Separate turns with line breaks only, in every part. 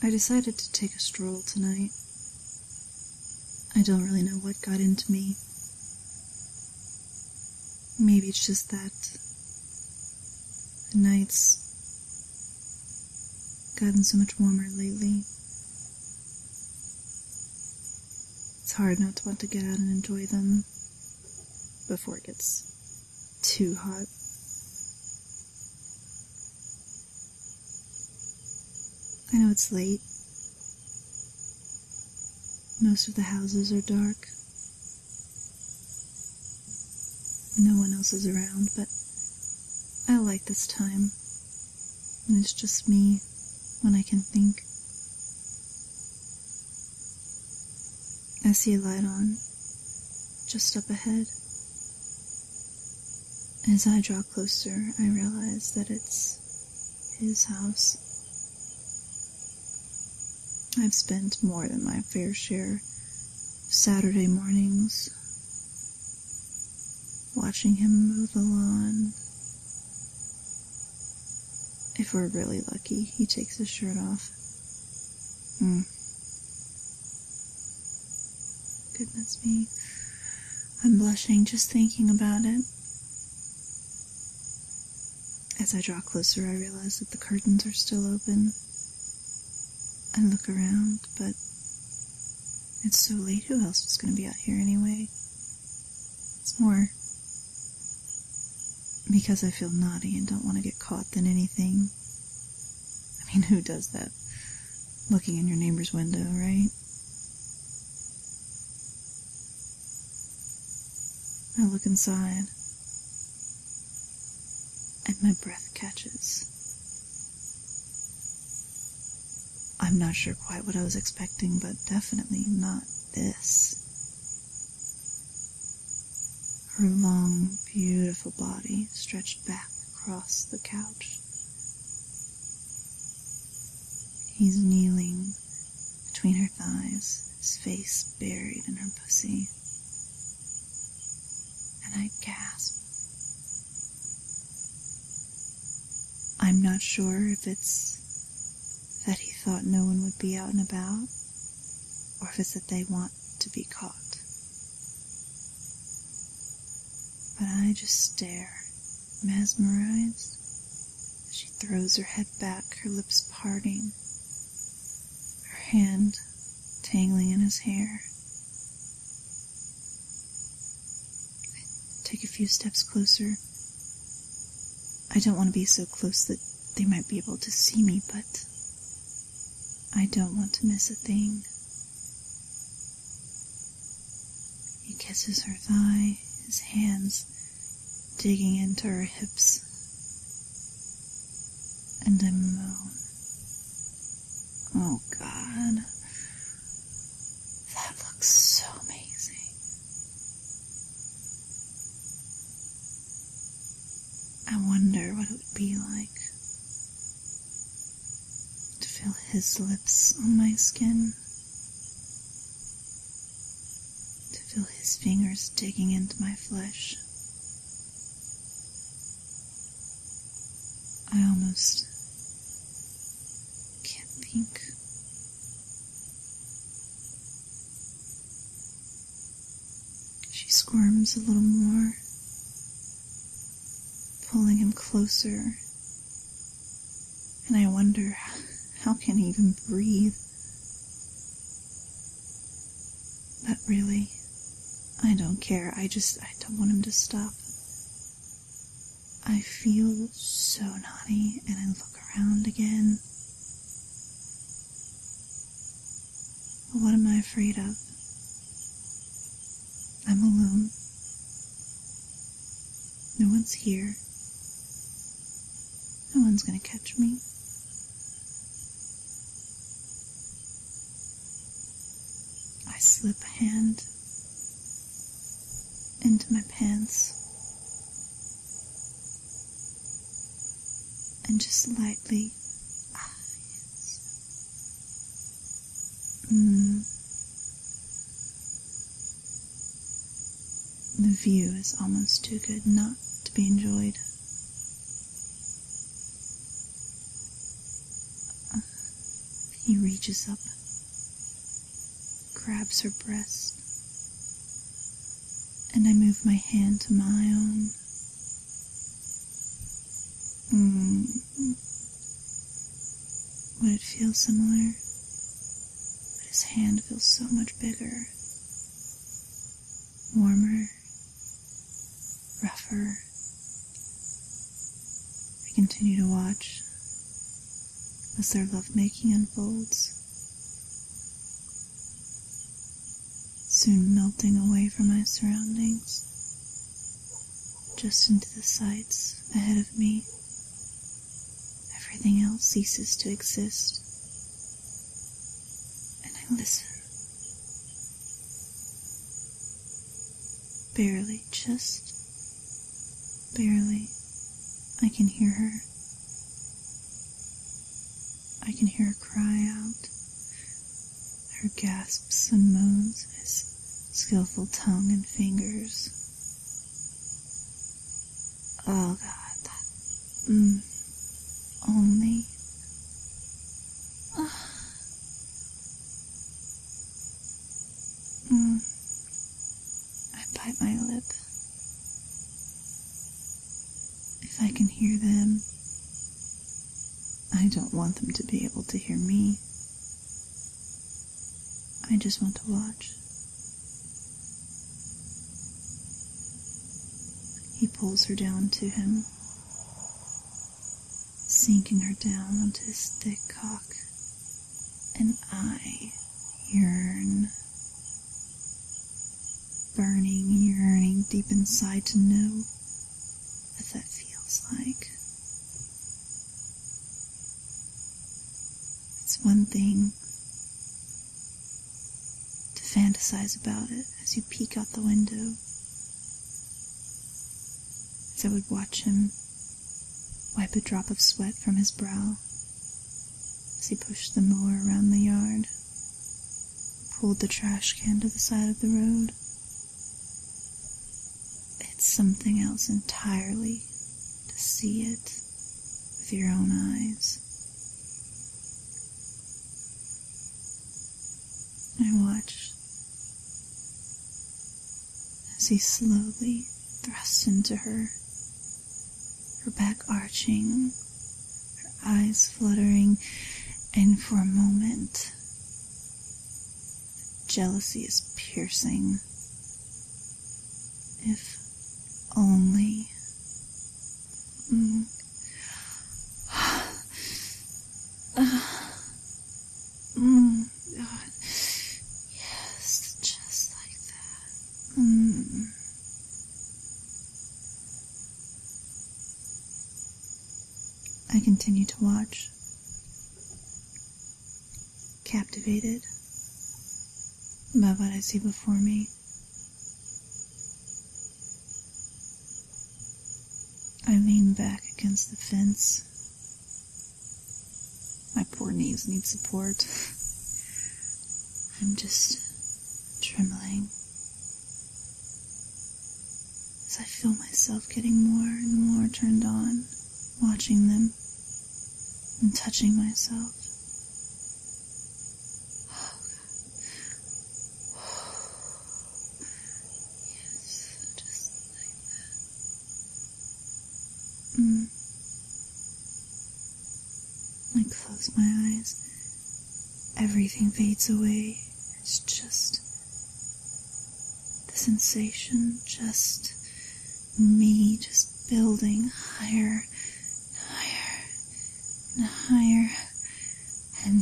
I decided to take a stroll tonight. I don't really know what got into me. Maybe it's just that the nights gotten so much warmer lately. It's hard not to want to get out and enjoy them before it gets too hot. I know it's late. Most of the houses are dark. No one else is around, but I like this time. And it's just me when I can think. I see a light on, just up ahead. As I draw closer, I realize that it's his house. I've spent more than my fair share of Saturday mornings watching him mow the lawn. If we're really lucky, he takes his shirt off. Goodness me. I'm blushing just thinking about it. As I draw closer, I realize that the curtains are still open. I look around, but it's so late. Who else was going to be out here anyway? It's more because I feel naughty and don't want to get caught than anything. I mean, who does that? Looking in your neighbor's window, right? I look inside, and my breath catches. I'm not sure quite what I was expecting, but definitely not this. Her long, beautiful body stretched back across the couch. He's kneeling between her thighs, his face buried in her pussy. And I gasp. I'm not sure if it's that he thought no one would be out and about, or if it's that they want to be caught. But I just stare, mesmerized, as she throws her head back, her lips parting, her hand tangling in his hair. I take a few steps closer. I don't want to be so close that they might be able to see me, but I don't want to miss a thing. He kisses her thigh, his hands digging into her hips, and I moan. Oh God, that looks so amazing. I wonder what it would be like to feel his lips on my skin, to feel his fingers digging into my flesh. I almost can't think. She squirms a little more, pulling him closer, and I wonder, how can he even breathe? But really, I don't care. I don't want him to stop. I feel so naughty, and I look around again. But what am I afraid of? I'm alone. No one's here. No one's gonna catch me. I slip a hand into my pants and just lightly, yes. The view is almost too good not to be enjoyed. He reaches up, grabs her breast, and I move my hand to my own. Would it feel similar? But his hand feels so much bigger, warmer, rougher. I continue to watch as their lovemaking unfolds, soon melting away from my surroundings, just into the sights ahead of me. Everything else ceases to exist, and I listen. Barely, just barely, I can hear her. I can hear her cry out, her gasps and moans, his skillful tongue and fingers. Oh God, that, only. I bite my lip. If I can hear them, I don't want them to be able to hear me. I just want to watch. He pulls her down to him, sinking her down onto his thick cock, and I yearn, burning, yearning deep inside to know what that feels like. It's one thing to fantasize about it as you peek out the window, as I would watch him wipe a drop of sweat from his brow as he pushed the mower around the yard, pulled the trash can to the side of the road. It's something else entirely to see it with your own eyes. I watch as he slowly thrusts into her, her back arching, her eyes fluttering, and for a moment, jealousy is piercing. If only. God. Yes, just like that. I continue to watch, captivated by what I see before me. I lean back against the fence. My poor knees need support. I'm just trembling as I feel myself getting more and more turned on, watching them and touching myself. Oh, God. Yes, just like that. I close my eyes. Everything fades away. It's just the sensation, just me, just building higher, higher, and higher, and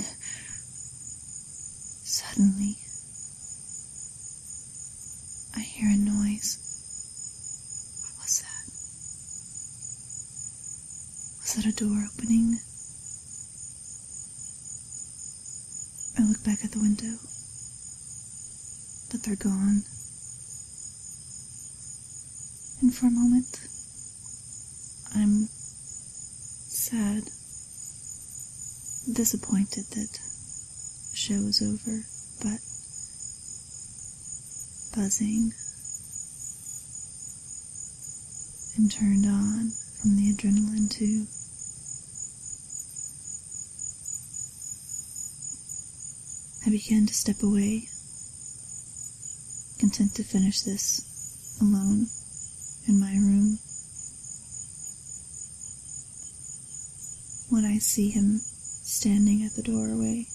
suddenly I hear a noise. What was that? Was that a door opening? I look back at the window, but they're gone. And for a moment, I'm sad, disappointed that the show is over, but buzzing and turned on from the adrenaline too. I began to step away, content to finish this alone in my room, when I see him standing at the doorway.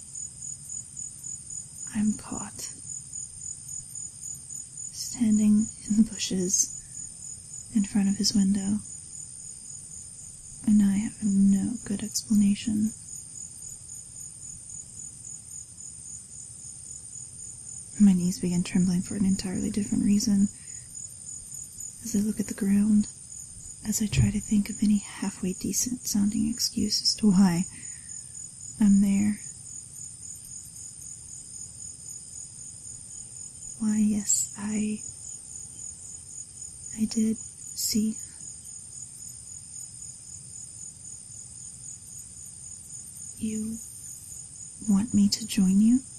I'm caught, standing in the bushes in front of his window, and I have no good explanation. My knees begin trembling for an entirely different reason as I look at the ground, as I try to think of any halfway decent sounding excuse as to why I'm there. Why, yes, I did see. You want me to join you?